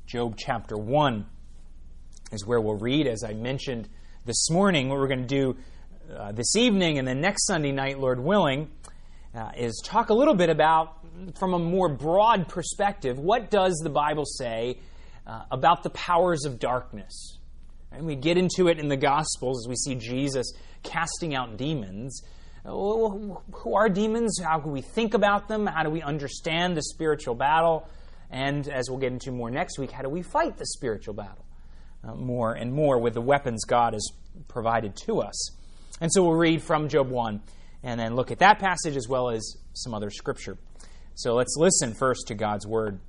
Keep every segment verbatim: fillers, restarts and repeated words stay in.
Job chapter one is where we'll read, as I mentioned this morning. What we're going to do uh, this evening and then next Sunday night, Lord willing, uh, is talk a little bit about, from a more broad perspective, what does the Bible say uh, about the powers of darkness? And we get into it in the Gospels as we see Jesus casting out demons. Who are demons? How can we think about them? How do we understand the spiritual battle? And as we'll get into more next week, how do we fight the spiritual battle? Uh, more and more with the weapons God has provided to us. And so we'll read from Job one and then look at that passage as well as some other scripture. So let's listen first to God's word.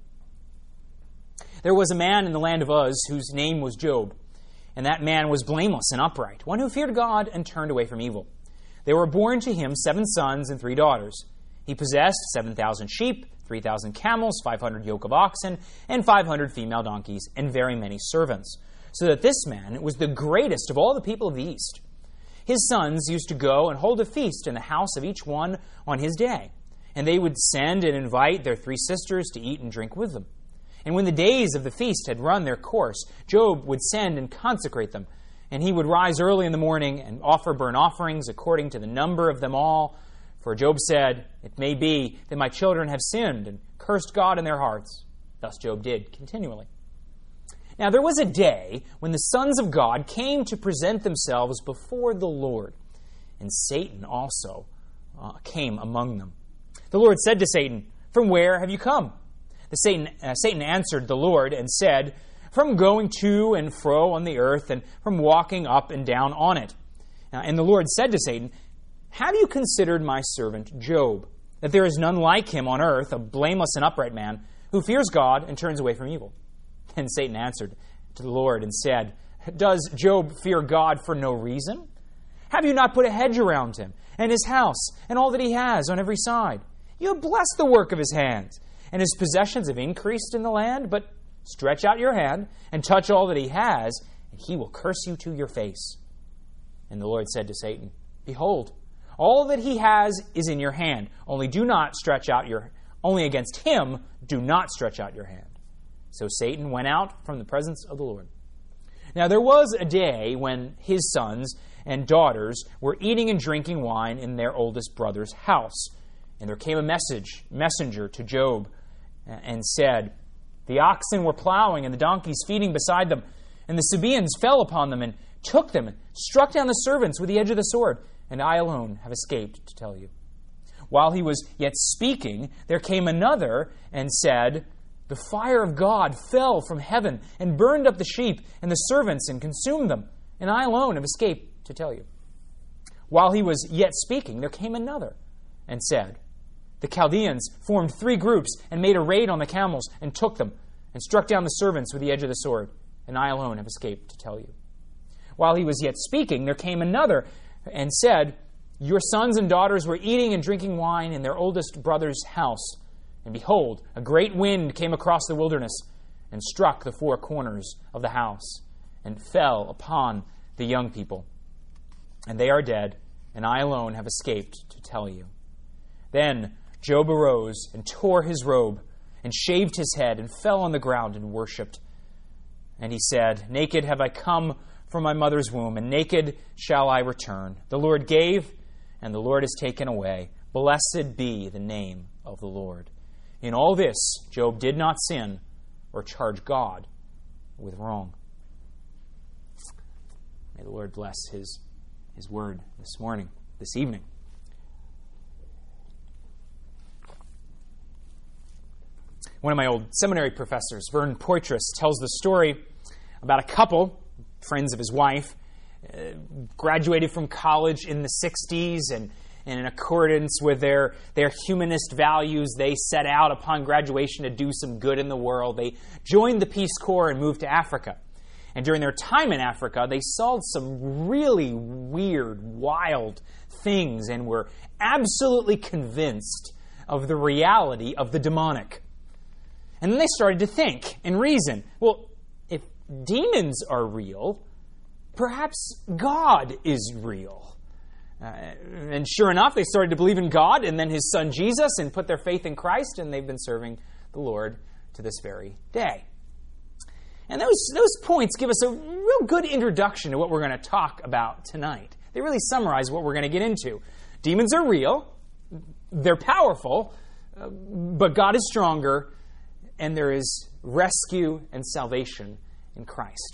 There was a man in the land of Uz whose name was Job, and that man was blameless and upright, one who feared God and turned away from evil. There were born to him seven sons and three daughters. He possessed seven thousand sheep, three thousand camels, five hundred yoke of oxen, and five hundred female donkeys, and very many servants, so that this man was the greatest of all the people of the East. His sons used to go and hold a feast in the house of each one on his day, and they would send and invite their three sisters to eat and drink with them. And when the days of the feast had run their course, Job would send and consecrate them, and he would rise early in the morning and offer burnt offerings according to the number of them all. For Job said, "It may be that my children have sinned and cursed God in their hearts." Thus Job did continually. Now there was a day when the sons of God came to present themselves before the Lord, and Satan also uh, came among them. The Lord said to Satan, "From where have you come?" The Satan, uh, Satan answered the Lord and said, "From going to and fro on the earth, and from walking up and down on it." Uh, and the Lord said to Satan, "Have you considered my servant Job, that there is none like him on earth, a blameless and upright man, who fears God and turns away from evil?" Then Satan answered to the Lord and said, "Does Job fear God for no reason? Have you not put a hedge around him, and his house, and all that he has on every side? You have blessed the work of his hands, and his possessions have increased in the land, but stretch out your hand and touch all that he has, and he will curse you to your face." And the Lord said to Satan, "Behold, all that he has is in your hand. Only do not stretch out your only against him do not stretch out your hand." So Satan went out from the presence of the Lord. Now there was a day when his sons and daughters were eating and drinking wine in their oldest brother's house. And there came a message, messenger to Job and said, "The oxen were plowing and the donkeys feeding beside them, and the Sabaeans fell upon them and took them and struck down the servants with the edge of the sword, and I alone have escaped to tell you." While he was yet speaking, there came another and said, "The fire of God fell from heaven and burned up the sheep and the servants and consumed them, and I alone have escaped to tell you." While he was yet speaking, there came another and said, "The Chaldeans formed three groups and made a raid on the camels and took them and struck down the servants with the edge of the sword, and I alone have escaped to tell you." While he was yet speaking, there came another and said, "Your sons and daughters were eating and drinking wine in their oldest brother's house, and behold, a great wind came across the wilderness and struck the four corners of the house and fell upon the young people. And they are dead, and I alone have escaped to tell you." Then Job arose and tore his robe and shaved his head and fell on the ground and worshipped. And he said, "Naked have I come from my mother's womb, and naked shall I return. The Lord gave, and the Lord has taken away. Blessed be the name of the Lord." In all this, Job did not sin or charge God with wrong. May the Lord bless his, his word this morning, this evening. One of my old seminary professors, Vern Poitras, tells the story about a couple, friends of his wife, uh, graduated from college in the sixties, and, and in accordance with their, their humanist values, they set out upon graduation to do some good in the world. They joined the Peace Corps and moved to Africa. And during their time in Africa, they saw some really weird, wild things and were absolutely convinced of the reality of the demonic. And then they started to think and reason, well, if demons are real, perhaps God is real. Uh, and sure enough, they started to believe in God and then his son Jesus and put their faith in Christ, and they've been serving the Lord to this very day. And those, those points give us a real good introduction to what we're going to talk about tonight. They really summarize what we're going to get into. Demons are real, they're powerful, uh, but God is stronger, and there is rescue and salvation in Christ.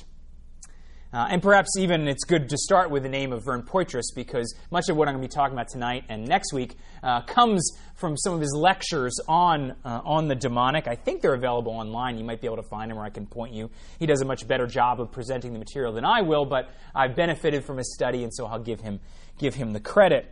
Uh, and perhaps even it's good to start with the name of Vern Poitras, because much of what I'm going to be talking about tonight and next week uh, comes from some of his lectures on uh, on the demonic. I think they're available online. You might be able to find them, or I can point you. He does a much better job of presenting the material than I will, but I've benefited from his study, and so I'll give him give him the credit.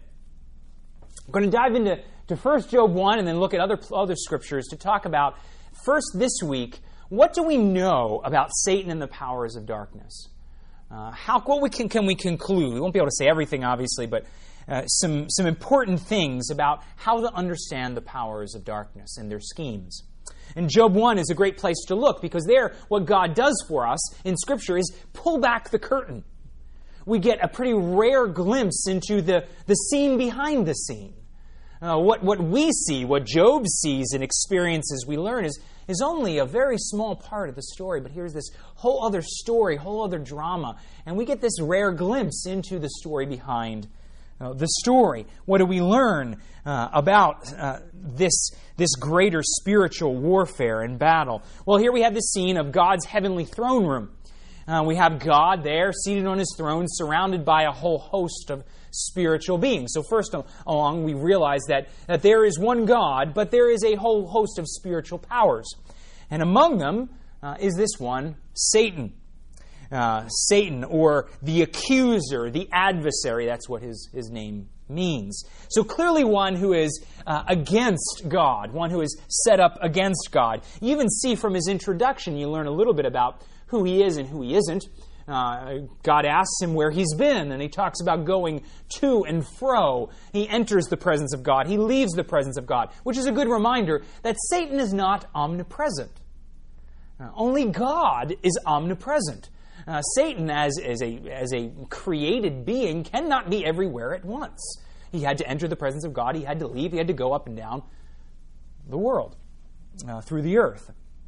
I'm going to dive into to first Job one and then look at other other scriptures to talk about, first this week, what do we know about Satan and the powers of darkness? Uh, how what we can can we conclude? We won't be able to say everything, obviously, but uh, some some important things about how to understand the powers of darkness and their schemes. And Job one is a great place to look, because there, what God does for us in Scripture is pull back the curtain. We get a pretty rare glimpse into the, the scene behind the scene. Uh, what, what we see, what Job sees and experiences, we learn, is, is only a very small part of the story. But here's this whole other story, whole other drama. And we get this rare glimpse into the story behind uh, the story. What do we learn uh, about uh, this, this greater spiritual warfare and battle? Well, here we have the scene of God's heavenly throne room. Uh, we have God there, seated on His throne, surrounded by a whole host of spiritual beings. So first along, we realize that, that there is one God, but there is a whole host of spiritual powers. And among them uh, is this one, Satan. Uh, Satan, or the accuser, the adversary, that's what his, his name means. So clearly one who is uh, against God, one who is set up against God. You even see from his introduction, you learn a little bit about who he is and who he isn't. Uh, God asks him where he's been, and he talks about going to and fro. He enters the presence of God. He leaves the presence of God, which is a good reminder that Satan is not omnipresent. Uh, only God is omnipresent. Uh, Satan, as, as, a, as a created being, cannot be everywhere at once. He had to enter the presence of God. He had to leave. He had to go up and down the world, uh, through the earth.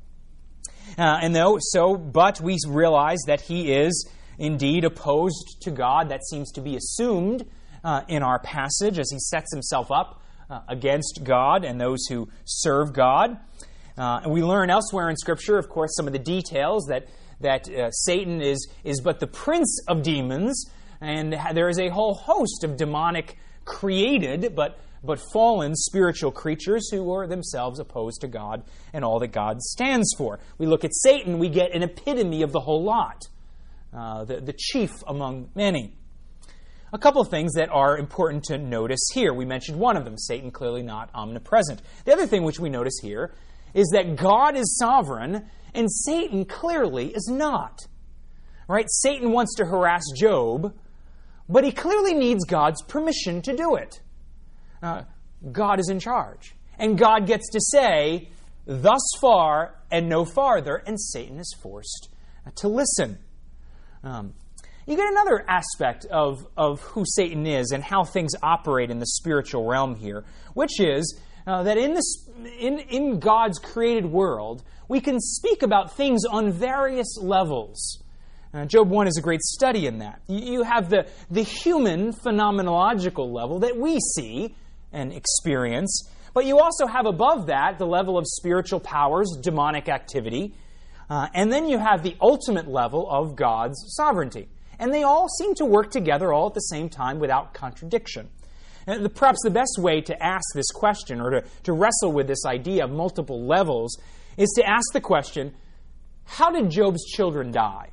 Uh, and though so, but we realize that he is indeed opposed to God. That seems to be assumed uh, in our passage as he sets himself up uh, against God and those who serve God. Uh, and we learn elsewhere in Scripture, of course, some of the details that that uh, Satan is is but the prince of demons, and there is a whole host of demonic created but but fallen spiritual creatures who are themselves opposed to God and all that God stands for. We look at Satan, we get an epitome of the whole lot, uh, the, the chief among many. A couple of things that are important to notice here. We mentioned one of them, Satan clearly not omnipresent. The other thing which we notice here is that God is sovereign and Satan clearly is not. Right? Satan wants to harass Job, but he clearly needs God's permission to do it. Uh, God is in charge. And God gets to say, thus far and no farther, and Satan is forced to listen. Um, you get another aspect of, of who Satan is and how things operate in the spiritual realm here, which is uh, that in, this, in, in God's created world, we can speak about things on various levels. Uh, Job one is a great study in that. You, you have the, the human phenomenological level that we see and experience, but you also have above that the level of spiritual powers, demonic activity, uh, and then you have the ultimate level of God's sovereignty. And they all seem to work together all at the same time without contradiction. And the, perhaps the best way to ask this question, or to, to wrestle with this idea of multiple levels, is to ask the question, how did Job's children die?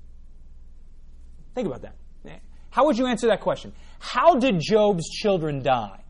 Think about that. How would you answer that question? How did Job's children die?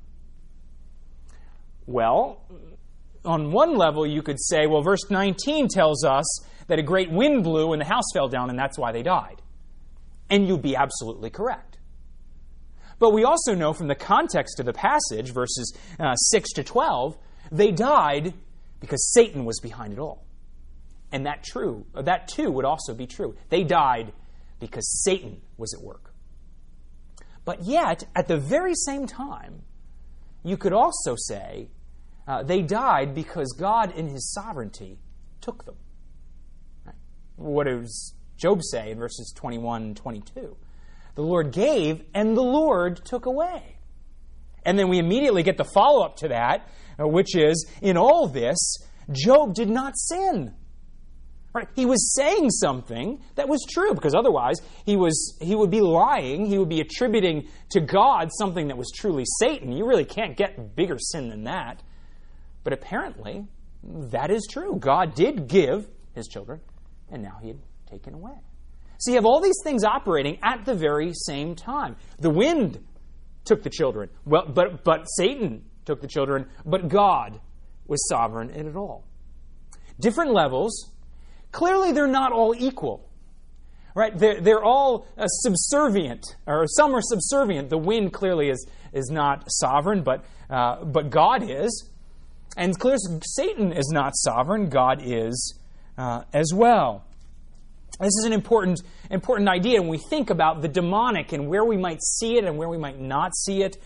Well, on one level you could say, well, verse nineteen tells us that a great wind blew and the house fell down and that's why they died. And you'd be absolutely correct. But we also know from the context of the passage, verses uh, six to twelve, they died because Satan was behind it all. And that true, that too would also be true. They died because Satan was at work. But yet, at the very same time, you could also say uh, they died because God in His sovereignty took them. Right? what does Job say in verses twenty-one and twenty-two? The Lord gave, and the Lord took away. And then we immediately get the follow-up to that, which is, in all this, Job did not sin. Right? He was saying something that was true, because otherwise he was he would be lying. He would be attributing to God something that was truly Satan. You really can't get bigger sin than that. But apparently, that is true. God did give his children, and now he had taken away. So you have all these things operating at the very same time. The wind took the children, well, but but Satan took the children, but God was sovereign in it all. Different levels. Clearly, they're not all equal, right? They're, they're all uh, subservient, or some are subservient. The wind clearly is is not sovereign, but uh, but God is, and clearly Satan is not sovereign. God is uh, as well. This is an important important idea when we think about the demonic and where we might see it and where we might not see it,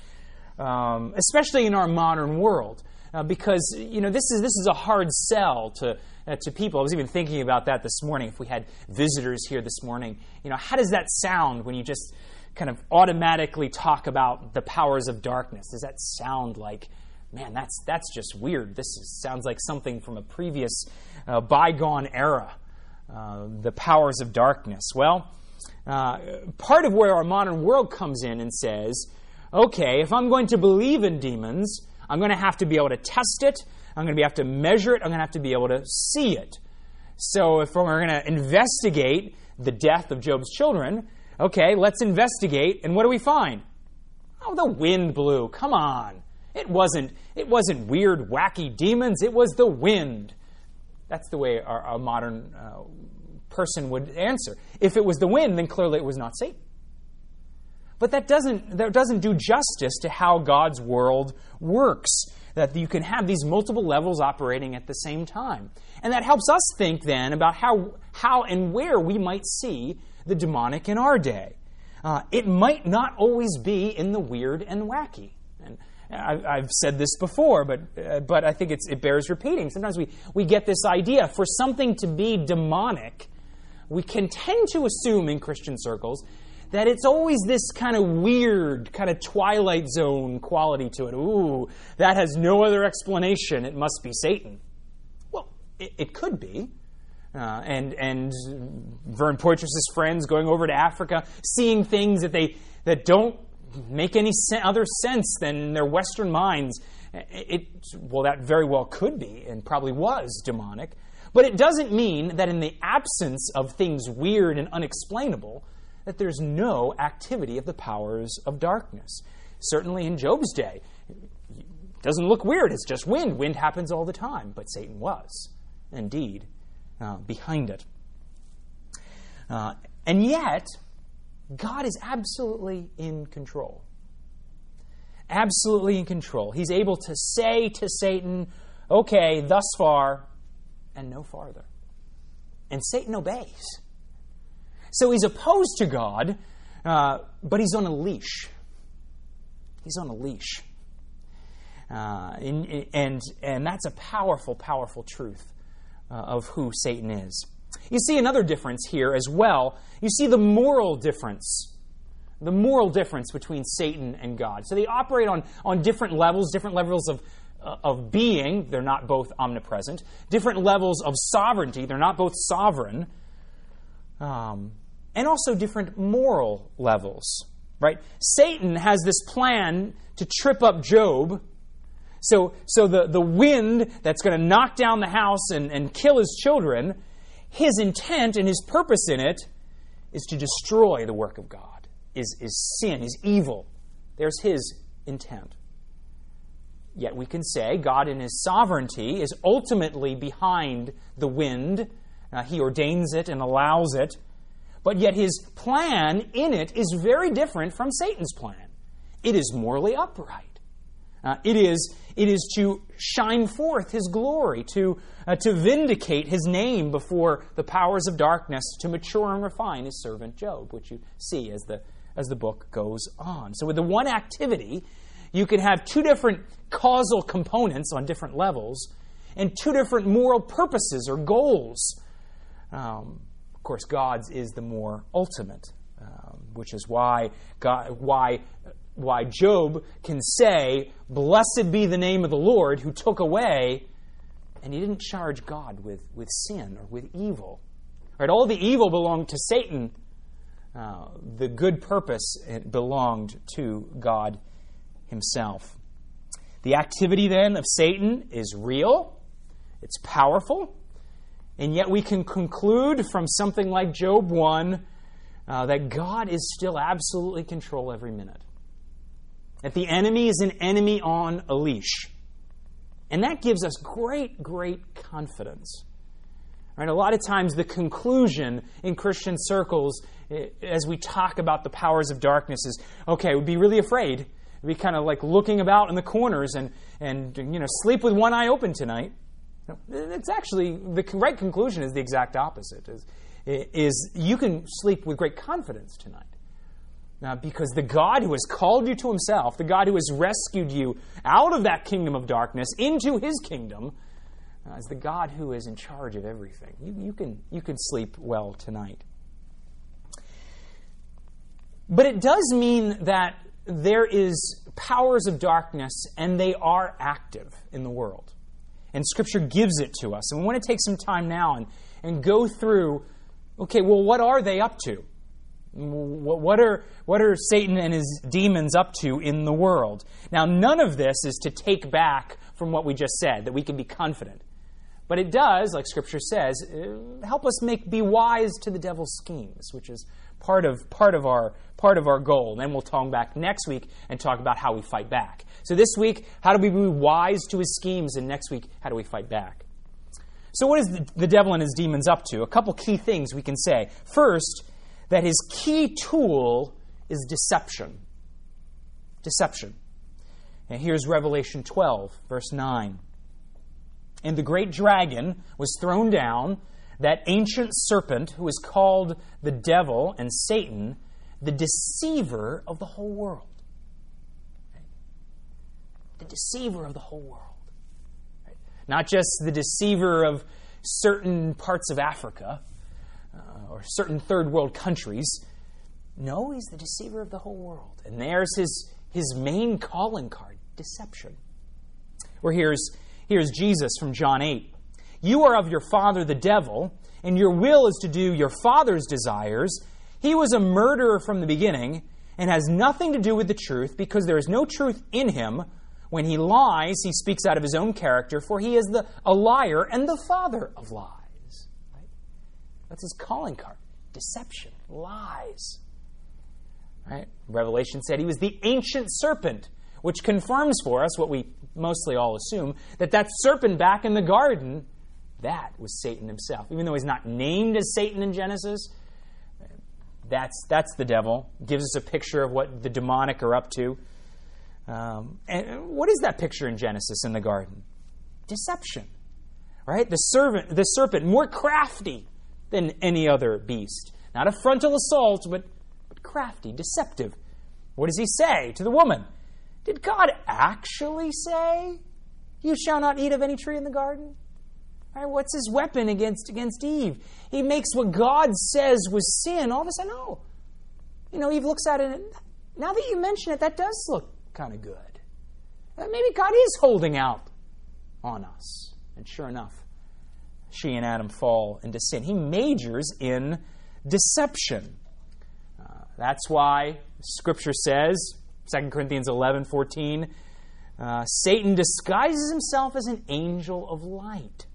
um, especially in our modern world, uh, because you know this is this is a hard sell to. Uh, to people. I was even thinking about that this morning. If we had visitors here this morning, you know, how does that sound when you just kind of automatically talk about the powers of darkness? Does that sound like, man, that's that's just weird? This is, sounds like something from a previous uh, bygone era. Uh, the powers of darkness. Well, uh, part of where our modern world comes in and says, okay, if I'm going to believe in demons, I'm going to have to be able to test it. I'm going to have to measure it. I'm going to have to be able to see it. So if we're going to investigate the death of Job's children, okay, let's investigate. And what do we find? Oh, the wind blew. Come on. It wasn't, it wasn't weird, wacky demons. It was the wind. That's the way our, our modern uh, person would answer. If it was the wind, then clearly it was not Satan. But that doesn't, that doesn't do justice to how God's world works. That you can have these multiple levels operating at the same time. And that helps us think then about how, how and where we might see the demonic in our day. Uh, it might not always be in the weird and wacky. And I've, I've said this before, but uh, but I think it's, it bears repeating. Sometimes we, we get this idea, for something to be demonic, we can tend to assume in Christian circles that it's always this kind of weird, kind of Twilight Zone quality to it. Ooh, that has no other explanation. It must be Satan. Well, it, it could be. Uh, and and Vern Poitras's friends going over to Africa, seeing things that they that don't make any se- other sense than in their Western minds. It, well, that very well could be and probably was demonic. But it doesn't mean that in the absence of things weird and unexplainable, that there's no activity of the powers of darkness. Certainly in Job's day, it doesn't look weird. It's just wind. Wind happens all the time. But Satan was, indeed, uh, behind it. Uh, and yet, God is absolutely in control. Absolutely in control. He's able to say to Satan, okay, thus far, and no farther. And Satan obeys. So he's opposed to God, uh, but he's on a leash. He's on a leash. Uh, and, and, and that's a powerful, powerful truth uh, of who Satan is. You see another difference here as well. You see the moral difference. The moral difference between Satan and God. So they operate on, on different levels, different levels of, uh, of being. They're not both omnipresent. Different levels of sovereignty. They're not both sovereign. Um... And also different moral levels, right? Satan has this plan to trip up Job. So, so the, the wind that's going to knock down the house and, and kill his children, his intent and his purpose in it is to destroy the work of God, is, is sin, is evil. There's his intent. Yet we can say God in his sovereignty is ultimately behind the wind. Uh, he ordains it and allows it. But yet his plan in it is very different from Satan's plan. It is morally upright. Uh, it is it is to shine forth his glory, to uh, to vindicate his name before the powers of darkness, to mature and refine his servant Job, which you see as the as the book goes on. So with the one activity, you can have two different causal components on different levels, and two different moral purposes or goals. Um, Of course, God's is the more ultimate, um, which is why God, why, why Job can say, "Blessed be the name of the Lord who took away," and he didn't charge God with, with sin or with evil. Right? All the evil belonged to Satan. Uh, the good purpose belonged to God himself. The activity then of Satan is real, it's powerful, and yet we can conclude from something like Job one uh, that God is still absolutely in control every minute. That the enemy is an enemy on a leash. And that gives us great, great confidence. Right? A lot of times the conclusion in Christian circles as we talk about the powers of darkness is, okay, we'd be really afraid. We'd be kind of like looking about in the corners and, and you know, sleep with one eye open tonight. It's actually, the right conclusion is the exact opposite. Is, is you can sleep with great confidence tonight. Now, because the God who has called you to himself, the God who has rescued you out of that kingdom of darkness into his kingdom, uh, is the God who is in charge of everything. You, you can, you can sleep well tonight. But it does mean that there is powers of darkness, and they are active in the world. And Scripture gives it to us. And we want to take some time now and, and go through, okay, well, what are they up to? What are, what are Satan and his demons up to in the world? Now, none of this is to take back from what we just said, that we can be confident. But it does, like Scripture says, help us make be wise to the devil's schemes, which is part of part of our part of our goal. And then we'll talk back next week and talk about how we fight back. So this week, how do we be wise to his schemes? And next week, how do we fight back? So what is the, the devil and his demons up to? A couple key things we can say. First, that his key tool is deception. Deception. And here's Revelation twelve, verse nine. And the great dragon was thrown down, that ancient serpent who is called the devil and Satan, the deceiver of the whole world. Right? The deceiver of the whole world. Right? Not just the deceiver of certain parts of Africa uh, or certain third world countries. No, he's the deceiver of the whole world. And there's his, his main calling card, deception. Or here's, here's Jesus from John eight. You are of your father the devil, and your will is to do your father's desires. He was a murderer from the beginning and has nothing to do with the truth, because there is no truth in him. When he lies, he speaks out of his own character, for he is the, a liar and the father of lies. Right? That's his calling card. Deception. Lies. Right? Revelation said he was the ancient serpent, which confirms for us what we mostly all assume, that that serpent back in the garden, that was Satan himself. Even though he's not named as Satan in Genesis, that's that's the devil. Gives us a picture of what the demonic are up to. Um, and what is that picture in Genesis in the garden? Deception. Right? The servant, the serpent, more crafty than any other beast. Not a frontal assault, but, but crafty, deceptive. What does he say to the woman? Did God actually say, you shall not eat of any tree in the garden? Right, what's his weapon against, against Eve? He makes what God says was sin. All of a sudden, oh, you know, Eve looks at it, and now that you mention it, that does look kind of good. Uh, maybe God is holding out on us. And sure enough, she and Adam fall into sin. He majors in deception. Uh, that's why Scripture says, Second Corinthians eleven fourteen, uh, Satan disguises himself as an angel of light.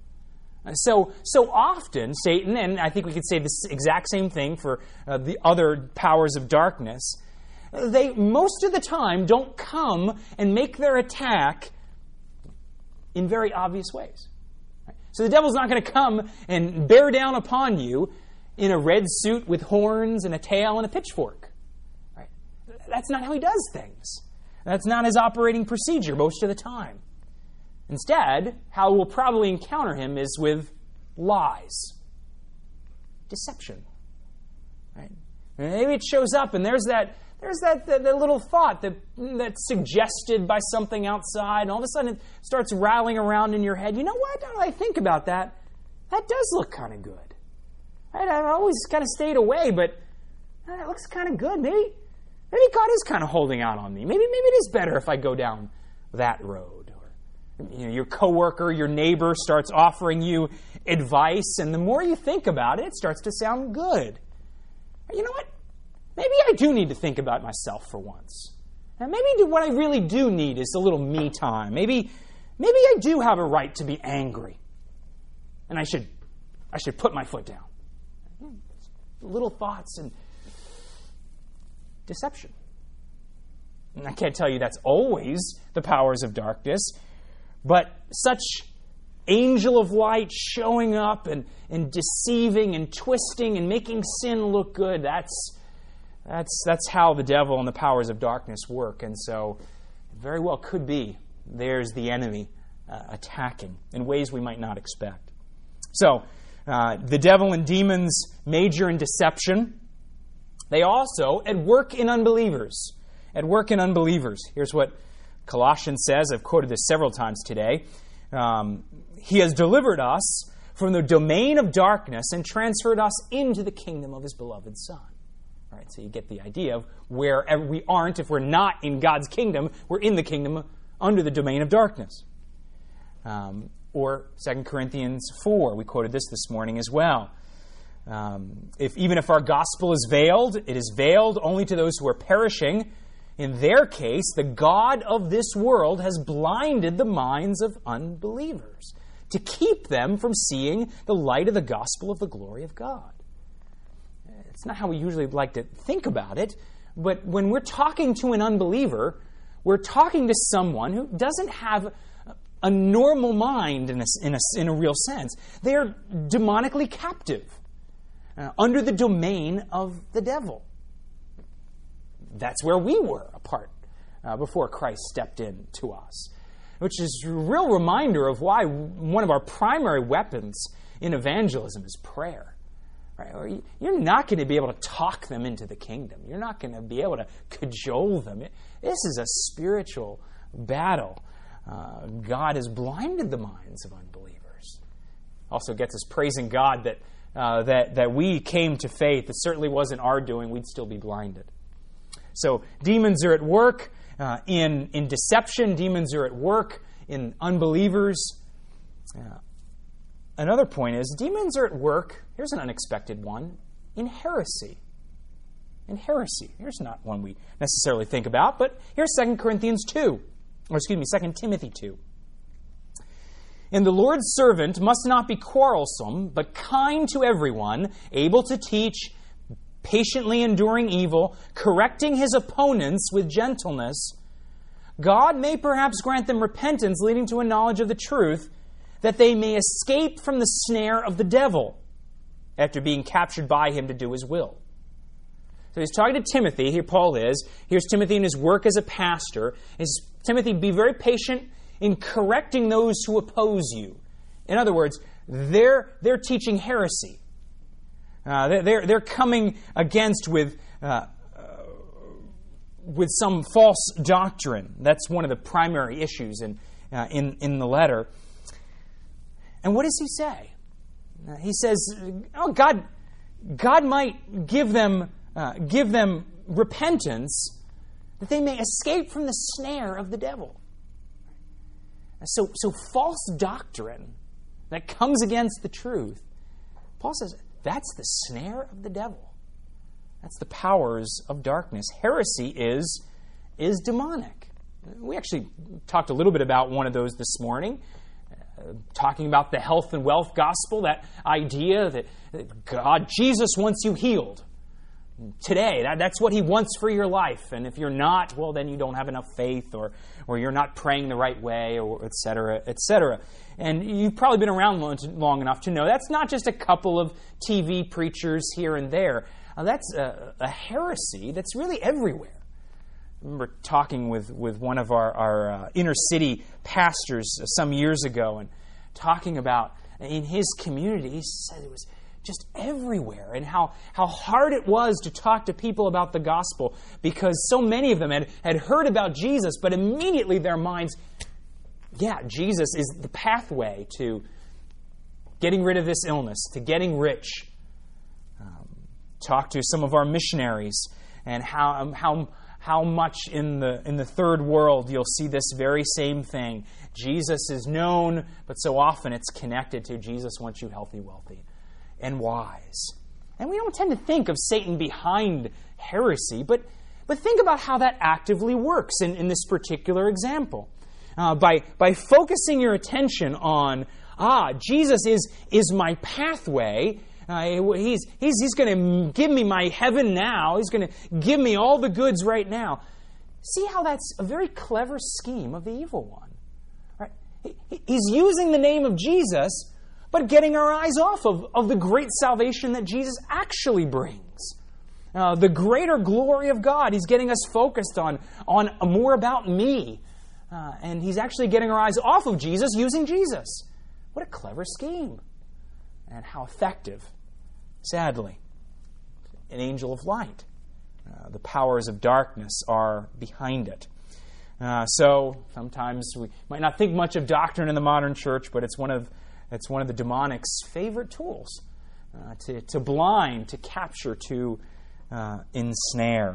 So, so often, Satan, and I think we could say this exact same thing for uh, the other powers of darkness, they most of the time don't come and make their attack in very obvious ways. Right? So the devil's not going to come and bear down upon you in a red suit with horns and a tail and a pitchfork. Right? That's not how he does things. That's not his operating procedure most of the time. Instead, how we'll probably encounter him is with lies. Deception. Right? And maybe it shows up and there's that there's that, that, that little thought that, that's suggested by something outside, and all of a sudden it starts rattling around in your head. You know what? Now that I think about that, that does look kind of good. Right? I, always kind of stayed away, but that looks kind of good. Maybe, maybe God is kind of holding out on me. Maybe, maybe it is better if I go down that road. Or, you know, your coworker, your neighbor starts offering you advice, and the more you think about it, it starts to sound good. You know what? Maybe I do need to think about myself for once. And maybe what I really do need is a little me time. Maybe, maybe I do have a right to be angry, and I should, I should put my foot down. Little thoughts and deception. And I can't tell you that's always the powers of darkness, but such angel of light showing up and, and deceiving and twisting and making sin look good, that's That's that's how the devil and the powers of darkness work. And so it very well could be there's the enemy uh, attacking in ways we might not expect. So uh, the devil and demons major in deception. They also at work in unbelievers. At work in unbelievers. Here's what Colossians says. I've quoted this several times today. Um, he has delivered us from the domain of darkness and transferred us into the kingdom of His beloved Son. All right, so you get the idea of where we aren't, if we're not in God's kingdom, we're in the kingdom under the domain of darkness. Um, or Second Corinthians four, we quoted this this morning as well. Um, if even if our gospel is veiled, it is veiled only to those who are perishing. In their case, the God of this world has blinded the minds of unbelievers to keep them from seeing the light of the gospel of the glory of God. It's not how we usually like to think about it, but when we're talking to an unbeliever, we're talking to someone who doesn't have a normal mind in a, in a, in a real sense. They're demonically captive, uh, under the domain of the devil. That's where we were apart uh, before Christ stepped in to us, which is a real reminder of why one of our primary weapons in evangelism is prayer. Right? You're not going to be able to talk them into the kingdom. You're not going to be able to cajole them. This is a spiritual battle. Uh, God has blinded the minds of unbelievers. Also gets us praising God that, uh, that, that we came to faith. It certainly wasn't our doing. We'd still be blinded. So demons are at work uh, in, in deception. Demons are at work in unbelievers. Uh, another point is demons are at work, here's an unexpected one, in heresy. In heresy. Here's not one we necessarily think about, but here's Second Corinthians two. Or excuse me, Second Timothy two. And the Lord's servant must not be quarrelsome, but kind to everyone, able to teach, patiently enduring evil, correcting his opponents with gentleness. God may perhaps grant them repentance leading to a knowledge of the truth, that they may escape from the snare of the devil after being captured by him to do his will. So he's talking to Timothy. Here Paul is. Here's Timothy in his work as a pastor. He's, Timothy, be very patient in correcting those who oppose you. In other words, they're, they're teaching heresy. Uh, they're, they're coming against with, uh, uh, with some false doctrine. That's one of the primary issues in, uh, in, in the letter. And what does he say? Uh, he says, oh, God, God might give them, uh, give them repentance that they may escape from the snare of the devil. So, so false doctrine that comes against the truth, Paul says, that's the snare of the devil. That's the powers of darkness. Heresy is, is demonic. We actually talked a little bit about one of those this morning, uh, talking about the health and wealth gospel, that idea that, that God, Jesus wants you healed. Today, that, that's what he wants for your life. And if you're not, well, then you don't have enough faith, or or you're not praying the right way, or et cetera, et cetera. And you've probably been around long, long enough to know that's not just a couple of T V preachers here and there. Uh, that's a, a heresy that's really everywhere. I remember talking with, with one of our, our uh, inner city pastors some years ago, and talking about in his community, he said it was just everywhere, and how, how hard it was to talk to people about the gospel, because so many of them had, had heard about Jesus, but immediately their minds, yeah, Jesus is the pathway to getting rid of this illness, to getting rich, uh, talk to some of our missionaries and how how how much in the in the third world you'll see this very same thing. Jesus is known, but so often it's connected to Jesus wants you healthy, wealthy, and wise. And we don't tend to think of Satan behind heresy, but but think about how that actively works in, in this particular example. Uh, by by focusing your attention on, ah, Jesus is is my pathway. Uh, he's he's he's going to give me my heaven now. He's going to give me all the goods right now. See how that's a very clever scheme of the evil one. Right? He, he's using the name of Jesus, but getting our eyes off of, of the great salvation that Jesus actually brings. Uh, the greater glory of God. He's getting us focused on, on more about me. Uh, and he's actually getting our eyes off of Jesus using Jesus. What a clever scheme. And how effective. Sadly, an angel of light. Uh, the powers of darkness are behind it. Uh, so sometimes we might not think much of doctrine in the modern church, but it's one of it's one of the demonic's favorite tools uh, to to blind, to capture, to uh, ensnare.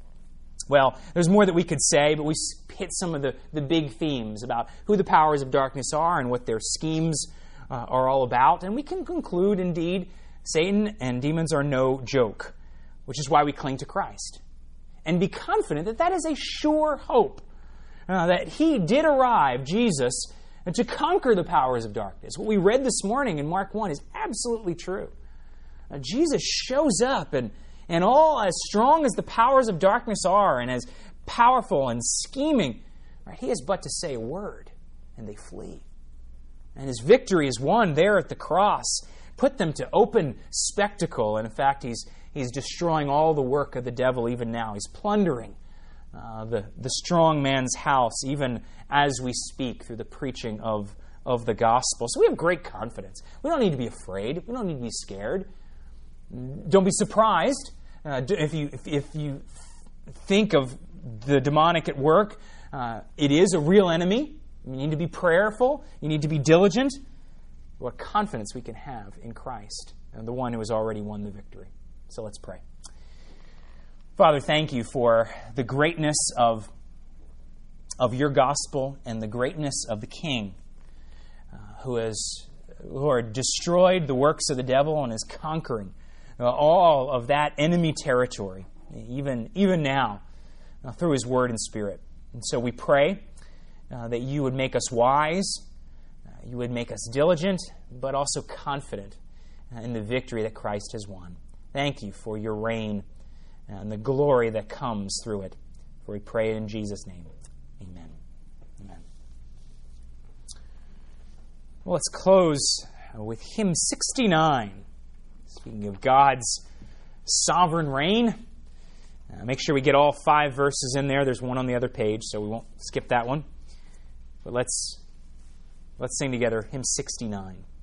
Well, there's more that we could say, but we hit some of the, the big themes about who the powers of darkness are and what their schemes uh, are all about. And we can conclude, indeed, Satan and demons are no joke, which is why we cling to Christ. And be confident that that is a sure hope, uh, that He did arrive, Jesus, to conquer the powers of darkness. What we read this morning in Mark one is absolutely true. Uh, Jesus shows up and And all as strong as the powers of darkness are and as powerful and scheming, right, He has but to say a word and they flee. And His victory is won there at the cross. Put them to open spectacle. And in fact, He's He's destroying all the work of the devil even now. He's plundering uh, the, the strong man's house even as we speak through the preaching of, of the gospel. So we have great confidence. We don't need to be afraid. We don't need to be scared. Don't be surprised uh, if you if, if you think of the demonic at work. Uh, it is a real enemy. You need to be prayerful. You need to be diligent. What confidence we can have in Christ and the one who has already won the victory. So let's pray. Father, thank you for the greatness of, of your gospel and the greatness of the King uh, who has Lord, destroyed the works of the devil and is conquering Uh, all of that enemy territory, even, even now, uh, through His Word and Spirit. And so we pray uh, that you would make us wise, uh, you would make us diligent, but also confident uh, in the victory that Christ has won. Thank you for your reign and the glory that comes through it. For we pray it in Jesus' name. Amen. Amen. Well, let's close with hymn sixty-nine. Speaking of God's sovereign reign, uh, make sure we get all five verses in there. There's one on the other page, so we won't skip that one. But let's let's sing together hymn sixty-nine.